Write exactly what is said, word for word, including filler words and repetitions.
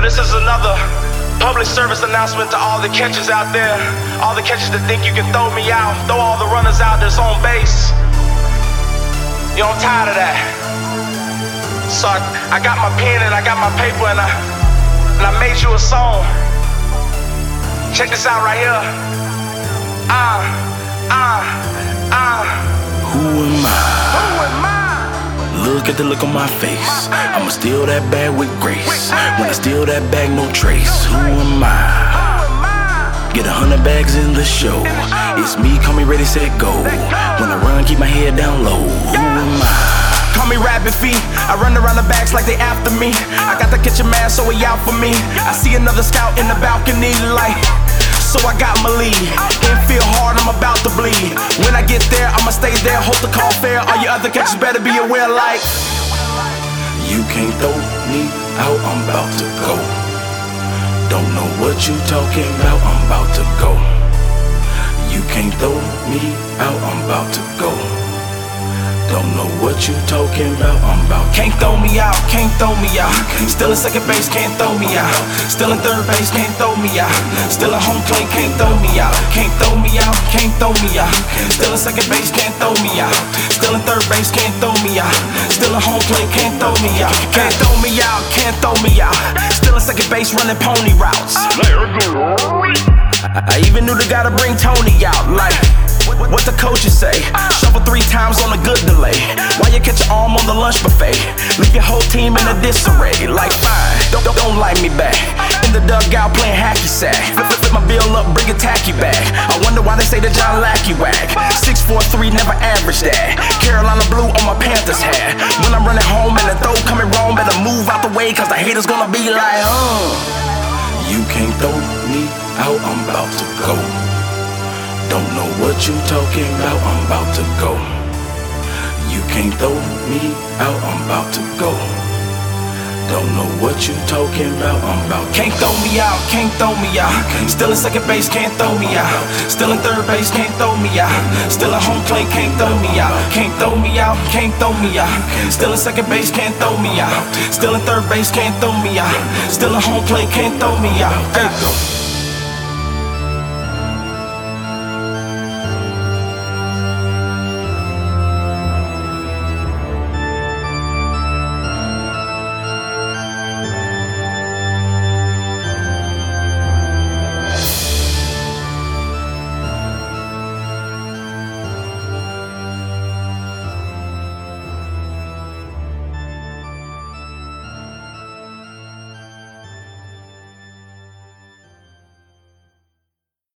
this is another public service announcement to all the catchers out there, all the catchers that think you can throw me out, throw all the runners out that's on base. You know, I'm tired of that. So I, I got my pen and I got my paper and I, and I made you a song. Check this out right here. Ah, ah, ah. Who am I? Who am I? Look at the look on my face. I'ma steal that bag with grace. When I steal that bag, no trace. Who am I? Get a hundred bags in the show. It's me, call me ready, set, go. When I run, keep my head down low. Who am I? Call me Rabbit Feet. I run around the bags like they after me. I got the kitchen man, so he out for me. I see another scout in the balcony like, so I got my lead. It feel hard, I'm about to bleed. When I get there, I'ma stay there, hope the call fair. All your other catchers better be aware like, you can't throw me out, I'm about to go. Don't know what you talking about, I'm about to go. You can't throw me out, I'm about to go. Don't know what you talking about, I'm about to can't throw me out, can't throw me out. Still in second base, can't throw me out. Still in third base, can't throw me out. Still in home plate, can't throw me out. Can't throw me out, can't throw me out. Still in second base, can't throw me out. Still in third base, can't throw me out. Still in home plate, can't throw me out. Can't throw me out, can't throw me out. Still in second base, running pony routes. I, I even knew they gotta bring Tony out like, what the coaches say? Shuffle three times on a good delay. Why you catch your arm on the lunch buffet? Leave your whole team in a disarray. Like fine, don't, don't, don't like me back. In the dugout playing hacky sack. Flip, flip, flip my bill up, bring a tacky back. I wonder why they say the John Lackey whack. six four three never average that. Carolina blue on my Panthers hat. When I'm running home and the throw coming wrong, better move out the way, cause the haters gonna be like, uh. You can't throw me out, I'm about to go. Don't know what you talking about, I'm about to go. You can't throw me out, I'm about to go. Don't know what you talking about, I'm about to can't throw me out, can't throw me out. Still in second base, can't throw me out. Still in third base, can't throw me out. Still in home plate, can't throw me out. Can't throw me out, can't throw me out. Still in second base, can't throw me out. Still in third base, can't throw me out. Still in home plate, can't throw me out.